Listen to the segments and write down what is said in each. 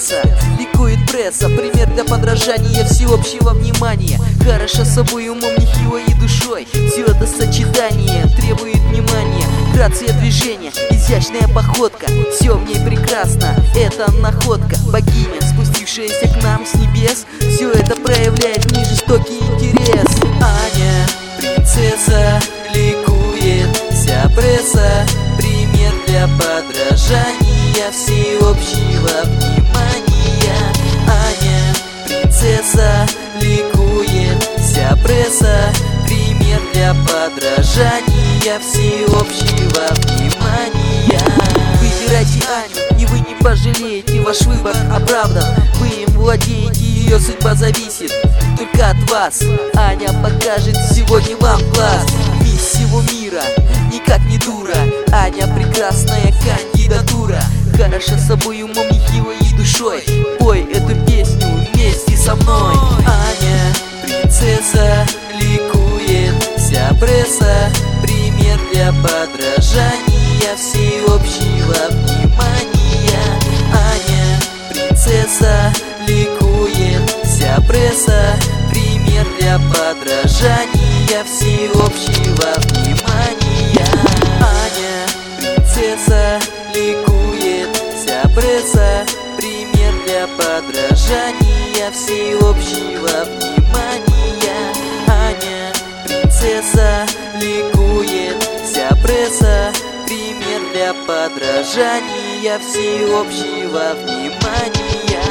пресса, ликует пресса. Пример для подражания, всеобщего внимания. Хороша собой, умом, нехило и душой. Все это сочетание требует внимания. Грация движения, изящная походка, все в ней прекрасно, это находка. Богиня, спустившаяся к нам с небес, все это проявляет в ней жестокий интерес. Аня, принцесса, ликует вся пресса. Пример для подражания, всеобщего внимания. Аня, принцесса, ликует вся пресса. Пример для подражания, всеобщего внимания. Выбирайте Аню, и вы не пожалеете, ваш выбор оправдан. Вы им владеете, ее судьба зависит только от вас. Аня покажет сегодня вам класс. Мисс всего мира, никак не дура. Аня прекрасная кандидатура. Хороша собой, умом, нехило и душой. Пой эту песню вместе со мной. Аня, принцесса, ликует вся пресса. Пример для подражания, всеобщего внимания. Аня, принцесса, ликует вся пресса. Пример для подражания, всеобщего внимания. Аня, принцесса, ликует вся пресса. Пример для подражания, всеобщего внимания. Аня, принцесса, ликует вся пресса. Пример для подражания, всеобщего внимания.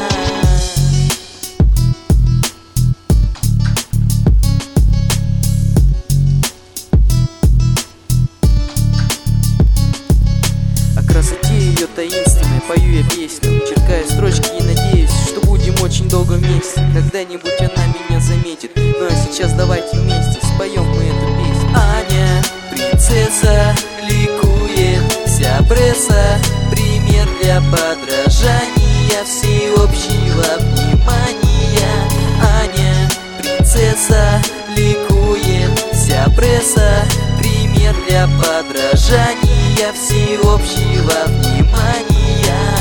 О красоте ее таинственной пою я песню, черкаю строчки и надеюсь, что будем очень долго вместе. Когда-нибудь она меня заметит. Ну а сейчас давайте вместе споем мы эту песню. Аня, принцесса, ликует вся пресса. Пример для подражания, всеобщего внимания. Аня, принцесса, ликует вся пресса. Пример для подражания, всеобщего внимания.